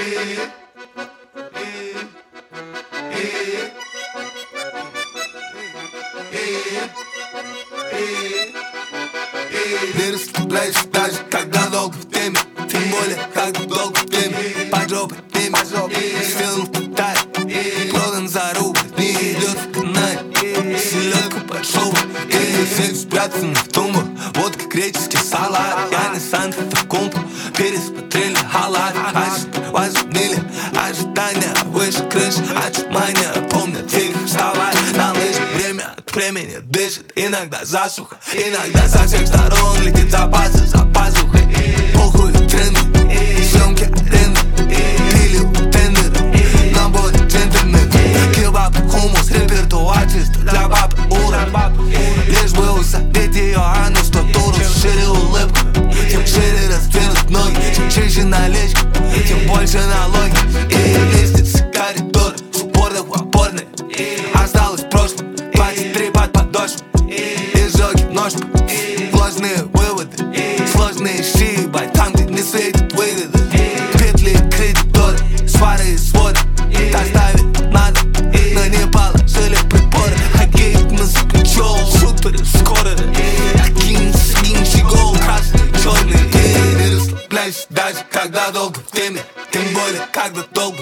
Не расслабляюсь даже, когда долго в теме. Тем более, когда долго в теме. Под жопой теме, фильм в Китае. Продан за рубль, не идет в канале. Селедку под шоу, все спрятаны в тумбах. Водка, греческий салат. Я не Санта-Кумпа, пересмотрели халат. Возмели ожидания выше крыши. Отжимания, помнят тихо вставать на лыжи. Время от времени дышит, иногда засуха. Иногда со всех сторон летит запасы за пазухой. Похуй тренды, съемки аренды. Пили у тендера, набор джентльмен. Кебаб, хумус, репертуар чисто для бабы ура. Лишь бы усадить ее, а на 100 туров шире улыбку. Чем шире раздвинут ноги, чем чище наличка, тем больше налоги. И лестницы, коридоры, с упорных в опорные. Осталось в прошлом, 23 под подошву. Изжоги, ножку, сложные выводы. Сложные щи, ебать, там, где не светит выгоды. Петли, кредиторы, свары и своды. Доставить надо, но не положили приборы. Хоккей мы за плечом, шутеры, скорые. Скин, гол, красный, черный. Не расслабляюсь даже, когда долго в теме. Тем более, когда долго